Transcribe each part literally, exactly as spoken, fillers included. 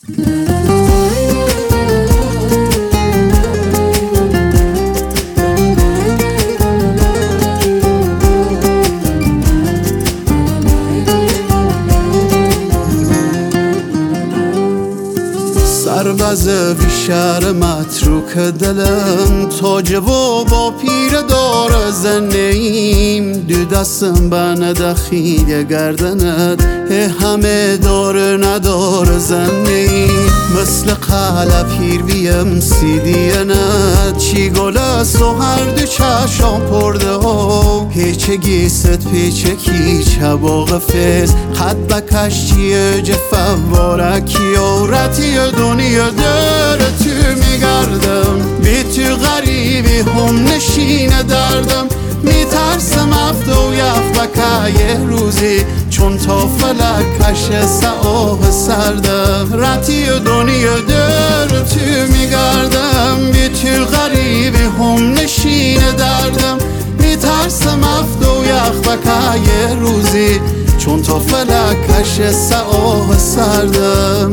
سربزه وی شهر متروک دلم تاجه و با پیر دار زنیم دو دستم بنه دخیل گردنت همه دار ندار زنیم مثل قلب پیر بیم سیدینت چی گل است و هر دو چشم پرده ها پیچه گیست پیچه کی چباغ فیز خط بکش چیه جفه بارکی و رتی دنیا در تو میگردم بی تو غریبی هم نشین دردم میترسم افته و یفبکه یه روزی چون تا فلکش سعاه سردم رتی دنیا در تو میگردم بی تو غریبی هم نشین دردم میترسم افته و یفبکه یه روزی چون تا فلکش سعاه سردم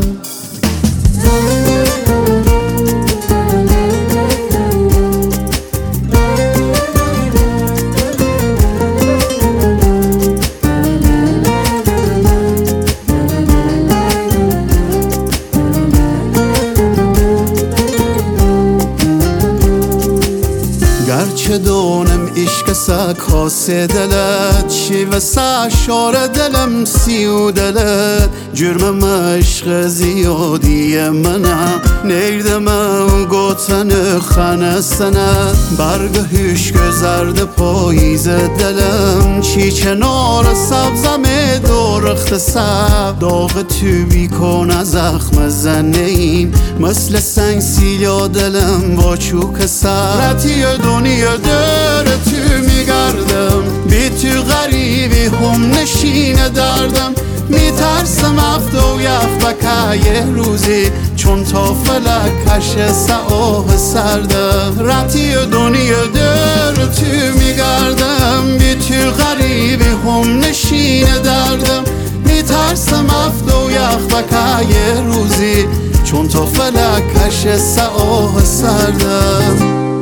گرچه دونم عشق سکاسه دلت شیوه سشار دلم سیو دلت جرم عشق زیادی منم نیردم گوتن خانه سنت برگ هشک زرد پاییز دلم چی چنار سبزم درخت سب داغ تو بیکن زخم زنیم مثل سنگ سیلا دلم با چوک سر رتی دنیا در تو میگردم بی تو غریبی هم نشین دردم میترسم افته و یفبکه یه روزی چون تا فلکش سعاه سردم رتی دنیا در تو میگردم بی تو غریبی هم نشین دردم میترسم افته و یفبکه یه روزی چون تا فلکش سعاه سردم